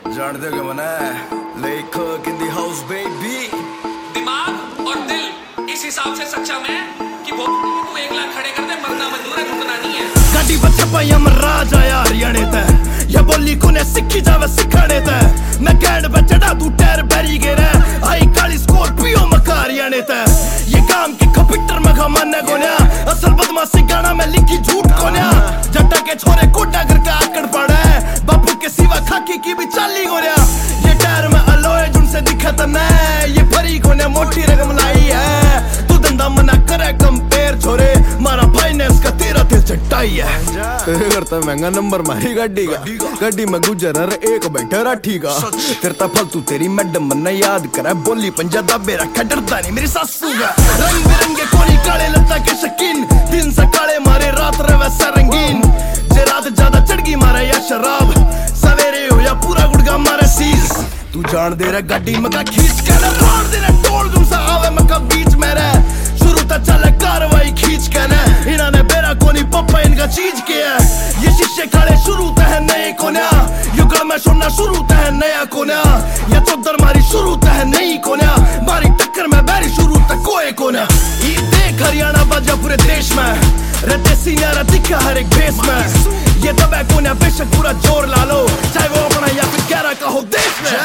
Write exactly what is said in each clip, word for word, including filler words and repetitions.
जानते हो क्या मना लेखक इन द हाउस बेबी। दिमाग और दिल इस हिसाब से सच्चा मैं कि वो तू एक लाख खड़े कर दे, मरना मंजूर है, रुकना नहीं है। गाड़ी बच्चा पाई हम राज आया हरियाणे ते या बोली कोने सिक्खी जावे सिखाने ते मैं कैंड पे चढ़ा तू टायर बैरी गिरा आई काली स्कॉर्पियो मकारियाने ते ये काम की कंप्यूटर में खमाने कोन्या असल बदमाशी गाना में लिखी झूठ कोन्या जट्टा के छोरे कोटा करके आकड़ पड़ा है बापू के सिवा खाकी की भी चाली कोन्या ये टायर में अलोए जुनसे दिखा तो नहीं ये भरी कोने मोटी रकम लाई है तू धंधा मना करे कंपेयर छोरे मारा फाइनेंस का तेरा तेल चट्टाई है तेरे करता महंगा नंबर मारी गाड़ी का गाड़ी में गुजर एक बैठे राठी का तेरे ता फालतू तेरी मैडम मन्ना याद करे बोली पंजा दाबे रखा डरता नहीं मेरी सासू का रंग बिरंगे कोनी काले लत्ता के शकीन दिन से काले मारे रात रे वैसा रंगीन जे रात ज्यादा चढ़गी मारे या शराब सवेरे हो या पूरा गुड़गा मारे सीज तू जान दे रहा गाड़ी मका खींच के ना फाड़ दे रहा टोल तुम सा आवे मका बीच में रह शुरू तक चले कार्रवाई खींच के ना इन्होंने बेरा कोनी पप्पा इनका चीज किया ये शीशे खड़े शुरू तह नए कोन्या युगल में सुनना शुरू तह नया कोन्या या चौधर मारी शुरू तह नई कोन्या मारी टक्कर में बैरी शुरू तक कोई कोन्या ये देख हरियाणा बाजा पूरे देश में रहते सीनियर दिखा हर एक बेस में ये दबा कोन्या बेशक पूरा जोर ला लो चाहे वो अपना या फिर कह रहा कहो देश में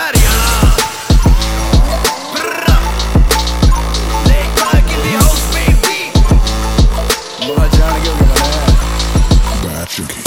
Magic.